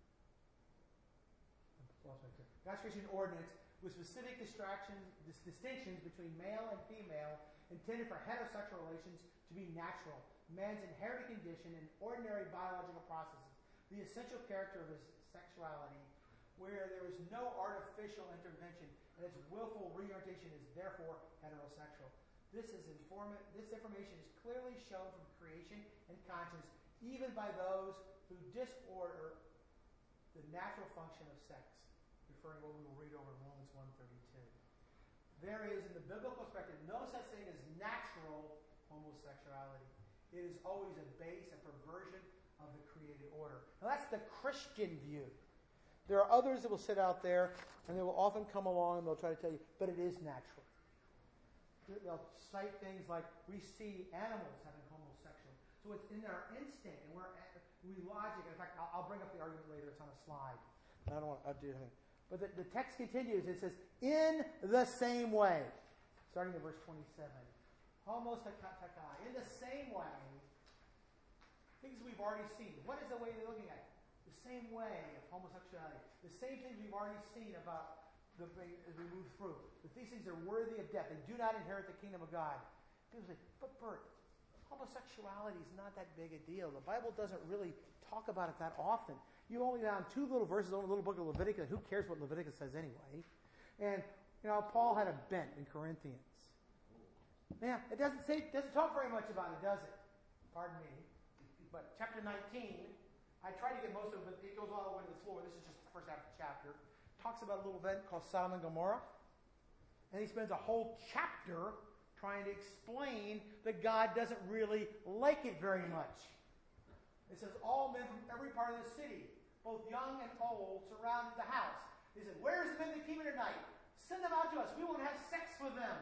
ordinance with specific distinctions between male and female intended for heterosexual relations to be natural. Man's inherited condition and ordinary biological processes, the essential character of his sexuality, where there is no artificial intervention and its willful reorientation is therefore heterosexual. This information is clearly shown from creation and conscience, even by those who disorder the natural function of sex, referring to what we will read over in Romans 1:32. There is, in the biblical perspective, no such thing as natural homosexuality. It is always a base and perversion of the created order. Now that's the Christian view. There are others that will sit out there, and they will often come along and they'll try to tell you, but it is natural. They'll cite things like, we see animals having homosexual. So it's in our instinct, and we logic. In fact, I'll bring up the argument later. It's on a slide. I don't want to do anything. But the text continues. It says, in the same way. Starting at verse 27. Homosexuality. In the same way. Things we've already seen. What is the way they're looking at it? The same way of homosexuality. The same things we've already seen about as we move through. That these things are worthy of death. They do not inherit the kingdom of God. People say, but Bert, homosexuality is not that big a deal. The Bible doesn't really talk about it that often. You only found 2 little verses in the little book of Leviticus. Who cares what Leviticus says anyway? And, Paul had a bent in Corinthians. Yeah, it doesn't talk very much about it, does it? Pardon me. But chapter 19, I tried to get most of it, but it goes all the way to the floor. This is just the first half of the chapter. talks about a little event called Sodom and Gomorrah. And he spends a whole chapter trying to explain that God doesn't really like it very much. It says, all men from every part of the city, both young and old, surrounded the house. He said, where's the men that came in tonight? Send them out to us. We won't have sex with them.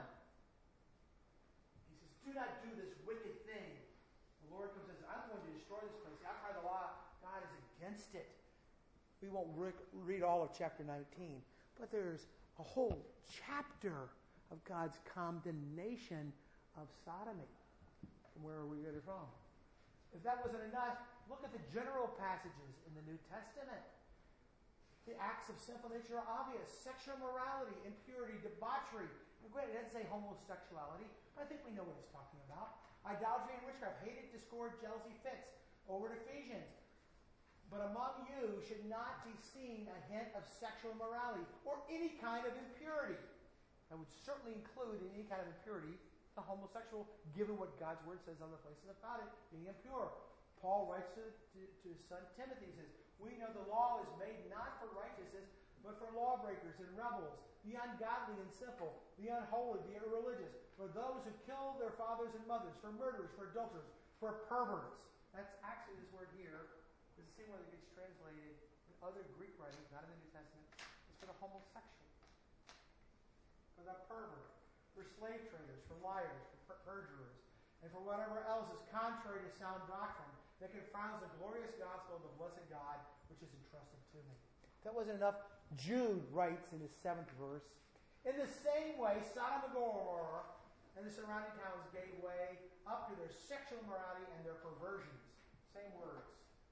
He says, do not do this wicked thing. The Lord comes and says, I'm going to destroy this place. The outcry of the law, God is against it. We won't read all of chapter 19, but there's a whole chapter of God's condemnation of sodomy. From where are we getting it from? If that wasn't enough, look at the general passages in the New Testament. The acts of sinful nature are obvious. Sexual immorality, impurity, debauchery. And granted, it doesn't say homosexuality, but I think we know what it's talking about. Idolatry and witchcraft, hatred, discord, jealousy, fits. Over to Ephesians. But among you should not be seen a hint of sexual immorality or any kind of impurity. That would certainly include in any kind of impurity the homosexual, given what God's word says on the places about it, being impure. Paul writes to his son Timothy, he says, we know the law is made not for righteousness, but for lawbreakers and rebels, the ungodly and simple, the unholy, the irreligious, for those who kill their fathers and mothers, for murderers, for adulterers, for perverts. That's actually this word here. It's the same word that gets translated in other Greek writings, not in the New Testament. It's for the homosexual, for the pervert, for slave traders, for liars, for perjurers, and for whatever else is contrary to sound doctrine that confounds the glorious gospel of the blessed God, which is entrusted to me. If that wasn't enough, Jude writes in his 7th verse, in the same way, Sodom and Gomorrah and the surrounding towns gave way up to their sexual immorality and their perversions. Same words.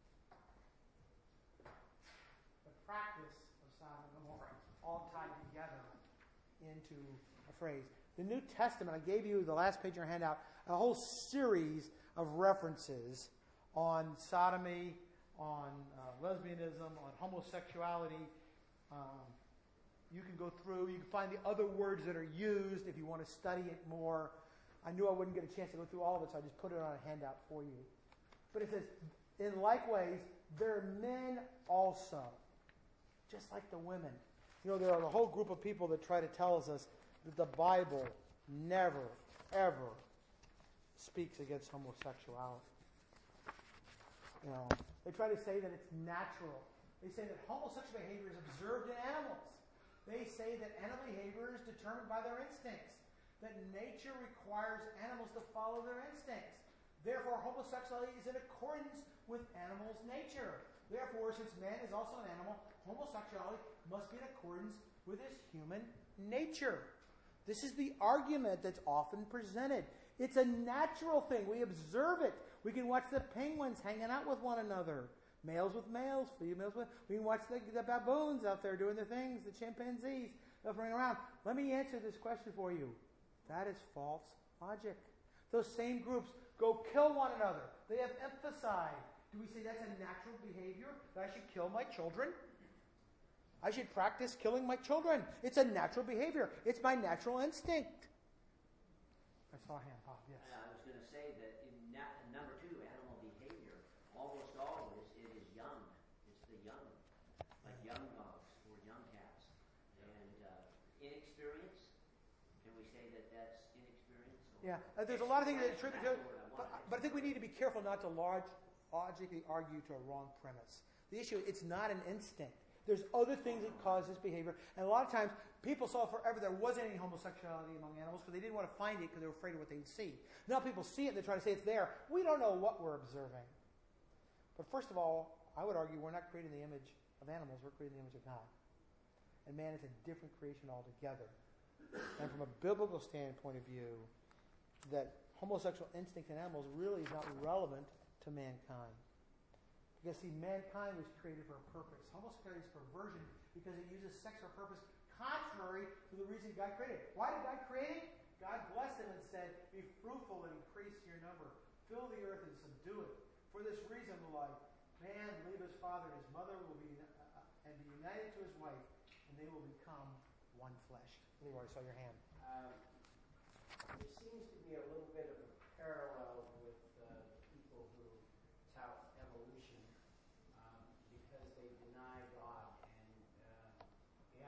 The practice of Sodom and Gomorrah, all tied together into a phrase. The New Testament, I gave you the last page of your handout, a whole series of references on sodomy, on lesbianism, on homosexuality. You can go through, you can find the other words that are used if you want to study it more. I knew I wouldn't get a chance to go through all of it, so I just put it on a handout for you. But it says, in like ways, there are men also, just like the women. You know, there are a whole group of people that try to tell us that the Bible never, ever speaks against homosexuality. You know, they try to say that it's natural. They say that homosexual behavior is observed in animals. They say that animal behavior is determined by their instincts, that nature requires animals to follow their instincts. Therefore, homosexuality is in accordance with animals' nature. Therefore, since man is also an animal, homosexuality must be in accordance with his human nature. This is the argument that's often presented. It's a natural thing. We observe it. We can watch the penguins hanging out with one another. Males with males, females with... We can watch the baboons out there doing their things, the chimpanzees running around. Let me answer this question for you. That is false logic. Those same groups go kill one another. They have infanticide. Do we say that's a natural behavior? That I should kill my children? I should practice killing my children. It's a natural behavior. It's my natural instinct. I saw a hand pop, yes. I was going to say that in number 2, animal behavior, almost always it is young. It's the young, like young dogs or young cats. And inexperience, can we say that that's inexperience? Yeah, there's a lot of things that attribute to it, but I think we need to be careful not to logically argue to a wrong premise. The issue, it's not an instinct. There's other things that cause this behavior. And a lot of times, people saw forever there wasn't any homosexuality among animals because they didn't want to find it because they were afraid of what they would see. Now people see it and they try to say it's there. We don't know what we're observing. But first of all, I would argue we're not creating the image of animals. We're creating the image of God. And man is a different creation altogether. And from a biblical standpoint of view, that homosexual instinct in animals really is not relevant to mankind. Because, see, mankind was created for a purpose. Homosexuality is perversion because it uses sex for a purpose contrary to the reason God created it. Why did God create it? God blessed them and said, be fruitful and increase your number. Fill the earth and subdue it. For this reason will man leave his father and his mother will be and be united to his wife, and they will become one flesh. Leroy, I saw your hand. There seems to be a little bit of a parallel with people who tout evolution because they deny God. And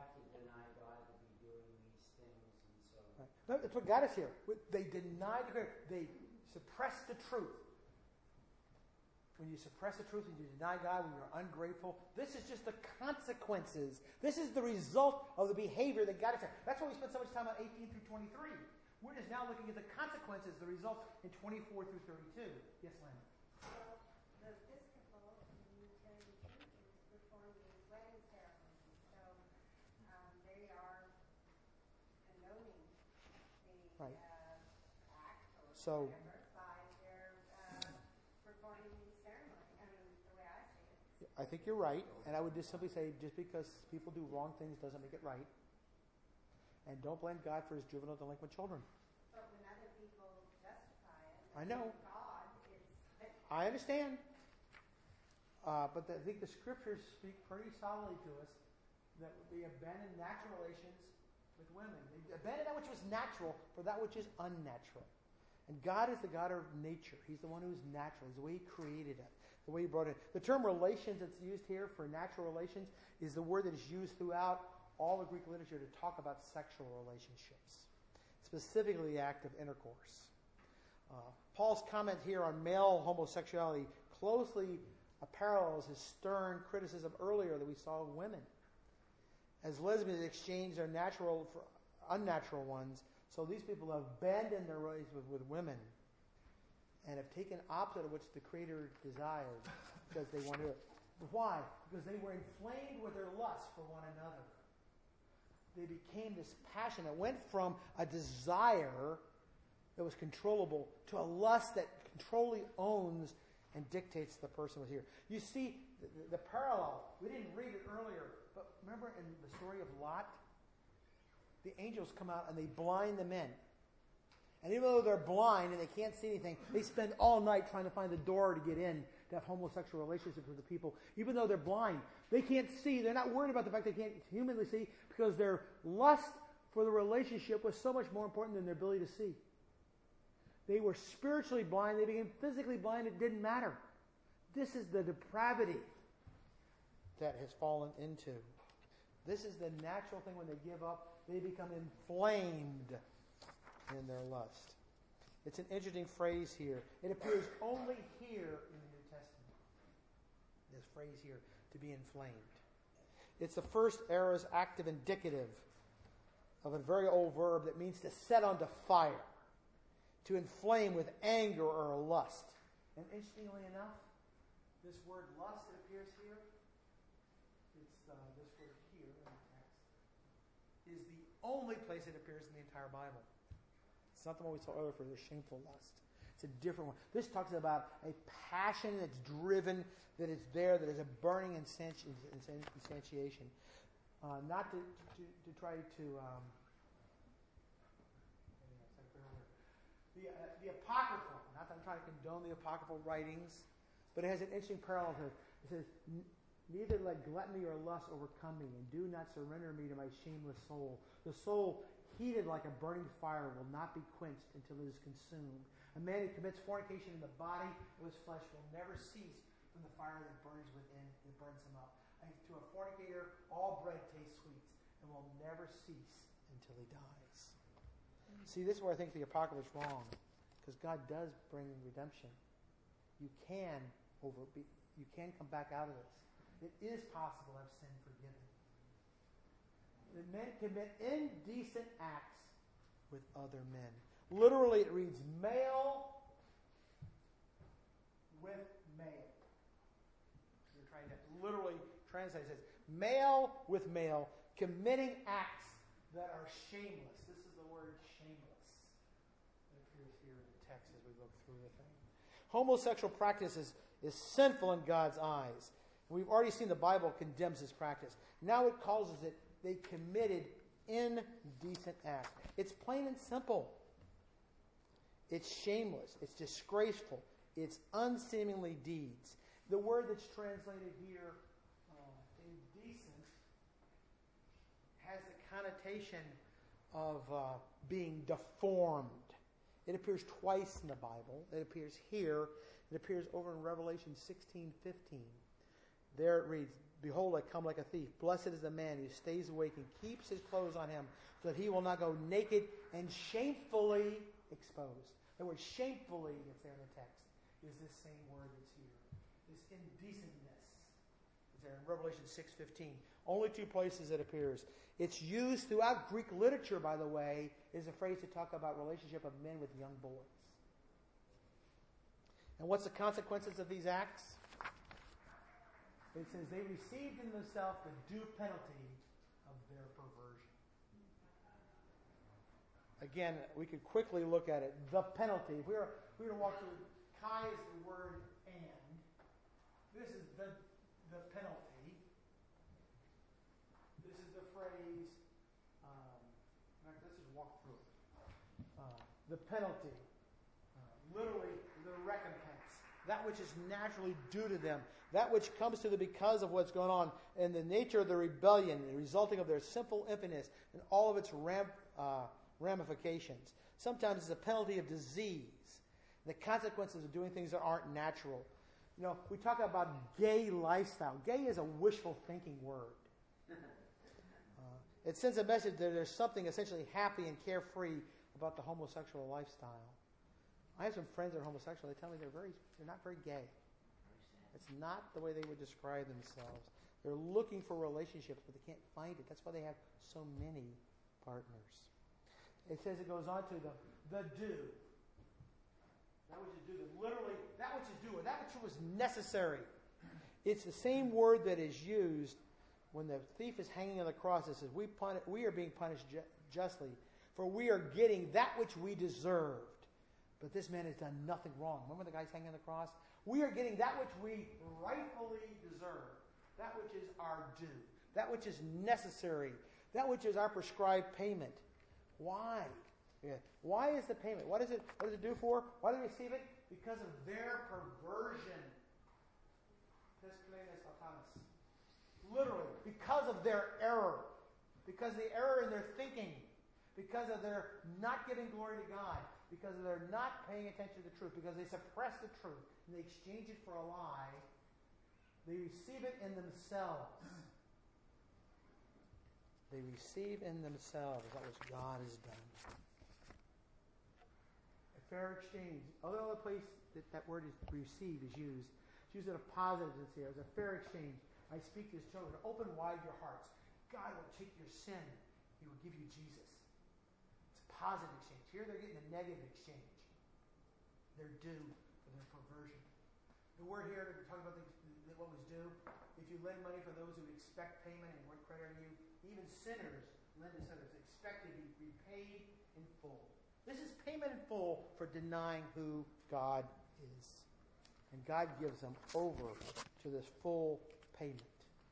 That's what got us here. They denied the Creator. They suppressed the truth. When you suppress the truth and you deny God, when you're ungrateful, this is just the consequences. This is the result of the behavior that got us there. That's why we spent so much time on 18 through 23. We're just now looking at the consequences, the results in 24 through 32. Yes, Lynn? Well, the Episcopal Unitarian churches perform these wedding ceremonies, so they are condoning the Right. act or So- whatever by their performing these ceremonies. I mean, the way I see it. I think you're right, and I would just simply say, just because people do wrong things doesn't make it right. And don't blame God for his juvenile delinquent children. But when other people justify it, I know. God is. I understand. But I think the scriptures speak pretty solidly to us that we abandon natural relations with women. They abandon that which was natural for that which is unnatural. And God is the God of nature. He's the one who's natural. He's the way he created it, the way he brought it. The term relations that's used here for natural relations is the word that is used throughout all the Greek literature to talk about sexual relationships, specifically the act of intercourse. Paul's comment here on male homosexuality closely parallels his stern criticism earlier that we saw of women. As lesbians exchange their natural for unnatural ones, so these people have abandoned their relations with women and have taken opposite of which the Creator desires because they want to do it. Why? Because they were inflamed with their lust for one another. They became this passion that went from a desire that was controllable to a lust that controlling owns and dictates the person was here. You see the parallel. We didn't read it earlier, but remember in the story of Lot? The angels come out and they blind the men. And even though they're blind and they can't see anything, they spend all night trying to find the door to get in to have homosexual relationships with the people. Even though they're blind, they can't see. They're not worried about the fact they can't humanly see because their lust for the relationship was so much more important than their ability to see. They were spiritually blind. They became physically blind. It didn't matter. This is the depravity that has fallen into. This is the natural thing when they give up. They become inflamed in their lust. It's an interesting phrase here. It appears only here in the New Testament. This phrase here, to be inflamed. It's the first era's active indicative of a very old verb that means to set onto fire, to inflame with anger or lust. And interestingly enough, this word lust that appears here, it's this word here in the text, is the only place it appears in the entire Bible. It's not the one we saw earlier for the shameful lust. It's a different one. This talks about a passion that's driven, that is there, that is a burning instantiation. Not to try to... the Apocryphal, not that I'm trying to condone the Apocryphal writings, but it has an interesting parallel here. It says, neither let gluttony or lust overcome me, and do not surrender me to my shameless soul. The soul, heated like a burning fire, will not be quenched until it is consumed. A man who commits fornication in the body of his flesh will never cease from the fire that burns within, that burns him up. And to a fornicator, all bread tastes sweet, and will never cease until he dies. See, this is where I think the Apocrypha is wrong, because God does bring redemption. You can come back out of this. It is possible to have sin forgiven. The men commit indecent acts with other men. Literally, it reads male with male. You're trying to literally translate it. It says male with male committing acts that are shameless. This is the word shameless. It appears here in the text as we look through the thing. Homosexual practice is sinful in God's eyes. We've already seen the Bible condemns this practice. Now it calls it they committed indecent acts. It's plain and simple. It's shameless. It's disgraceful. It's unseemly deeds. The word that's translated here, indecent, has the connotation of being deformed. It appears twice in the Bible. It appears here. It appears over in Revelation 16:15. There it reads, Behold, I come like a thief. Blessed is the man who stays awake and keeps his clothes on him, so that he will not go naked and shamefully exposed. The word shamefully that's there in the text is this same word that's here. This indecentness is there in Revelation 6:15. Only two places it appears. It's used throughout Greek literature, by the way, is a phrase to talk about relationship of men with young boys. And what's the consequences of these acts? It says they received in themselves the due penalty of their perversion. Again, we could quickly look at it. The penalty. If we were to walk through, Kai is the word and. This is the penalty. This is the phrase. Let's just walk through it. The penalty. Literally, the recompense. That which is naturally due to them. That which comes to them because of what's going on and the nature of the rebellion, resulting of their sinful impotence and all of its ramifications. Sometimes it's a penalty of disease, the consequences of doing things that aren't natural. You know, we talk about gay lifestyle. Gay is a wishful thinking word. It sends a message that there's something essentially happy and carefree about the homosexual lifestyle. I have some friends that are homosexual. They tell me they're not very gay. It's not the way they would describe themselves. They're looking for relationships, but they can't find it. That's why they have so many partners. It says, it goes on to the due. That which is due. Literally, that which is due, or that which was necessary. It's the same word that is used when the thief is hanging on the cross. It says, we are being punished justly, for we are getting that which we deserved. But this man has done nothing wrong. Remember the guy's hanging on the cross? We are getting that which we rightfully deserve. That which is our due. That which is necessary. That which is our prescribed payment. Why? Yeah. Why is the payment? What does it do for? Why do they receive it? Because of their perversion. Literally, because of their error. Because of the error in their thinking. Because of their not giving glory to God. Because of their not paying attention to the truth. Because they suppress the truth and they exchange it for a lie. They receive it in themselves. They receive in themselves that which God has done. A fair exchange. Although the place that word is received is used, it's used in a positive sense here. As a fair exchange. I speak to his children. Open wide your hearts. God will take your sin. He will give you Jesus. It's a positive exchange. Here they're getting a negative exchange. They're due for their perversion. The word here, to talk about what was due. If you lend money for those who expect payment and weren't crediting you, even sinners lend to sinners, expect to be repaid in full. This is payment in full for denying who God is. And God gives them over to this full payment.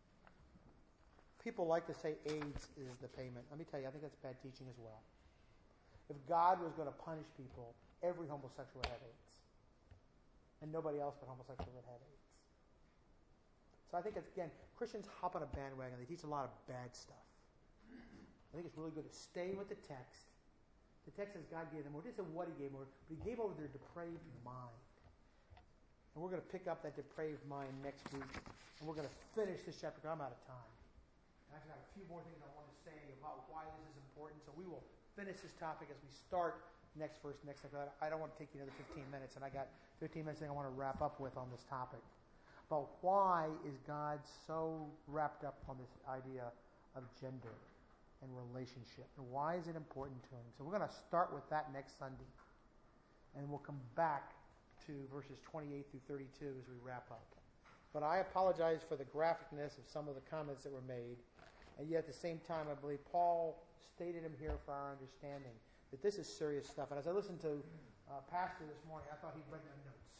People like to say AIDS is the payment. Let me tell you, I think that's bad teaching as well. If God was going to punish people, every homosexual would have AIDS. And nobody else but homosexuals would have AIDS. So I think, again, Christians hop on a bandwagon. They teach a lot of bad stuff. I think it's really good to stay with the text. The text says God gave them more. It isn't what he gave them, but he gave over their depraved mind. And we're going to pick up that depraved mind next week. And we're going to finish this chapter because I'm out of time. And I've got a few more things I want to say about why this is important. So we will finish this topic as we start next time. I don't want to take you another 15 minutes. And I got 15 minutes I want to wrap up with on this topic. But why is God so wrapped up on this idea of gender and relationship? And why is it important to him? So we're going to start with that next Sunday. And we'll come back to verses 28 through 32 as we wrap up. But I apologize for the graphicness of some of the comments that were made. And yet at the same time, I believe Paul stated them here for our understanding, that this is serious stuff. And as I listened to Pastor this morning, I thought he'd read my notes.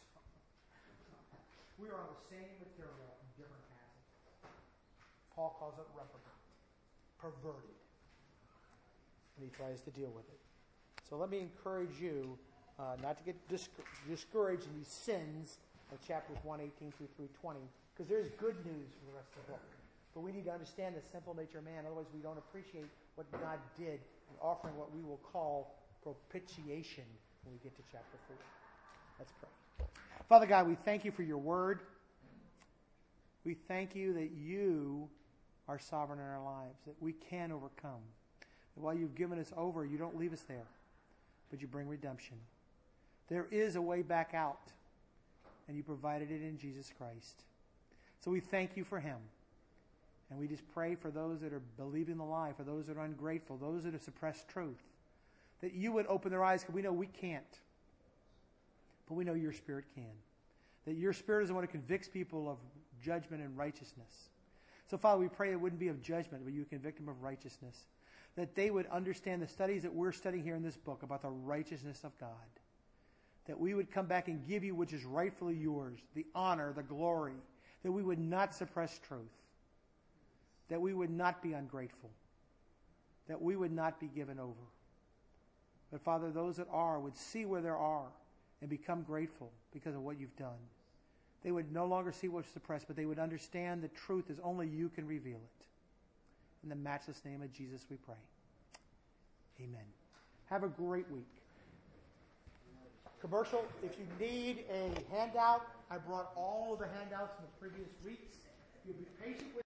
We are on the same material in different passages. Paul calls it reprobate, perverted. And he tries to deal with it. So let me encourage you not to get discouraged in these sins of chapters 1:18 through 3:20, because there's good news for the rest of the book. But we need to understand the simple nature of man. Otherwise, we don't appreciate what God did in offering what we will call propitiation when we get to chapter 4. Let's pray. Father God, we thank you for your word. We thank you that you are sovereign in our lives, that we can overcome. That while you've given us over, you don't leave us there, but you bring redemption. There is a way back out, and you provided it in Jesus Christ. So we thank you for him. And we just pray for those that are believing the lie, for those that are ungrateful, those that have suppressed truth, that you would open their eyes, because we know we can't. But we know your Spirit can. That your Spirit is the one who convicts people of judgment and righteousness. So, Father, we pray it wouldn't be of judgment, but you would convict them of righteousness. That they would understand the studies that we're studying here in this book about the righteousness of God. That we would come back and give you which is rightfully yours, the honor, the glory. That we would not suppress truth. That we would not be ungrateful. That we would not be given over. But, Father, those that are would see where they are and become grateful because of what you've done. They would no longer see what's suppressed, but they would understand the truth as only you can reveal it. In the matchless name of Jesus we pray. Amen. Have a great week. Commercial, if you need a handout, I brought all of the handouts from the previous weeks. You'll be patient with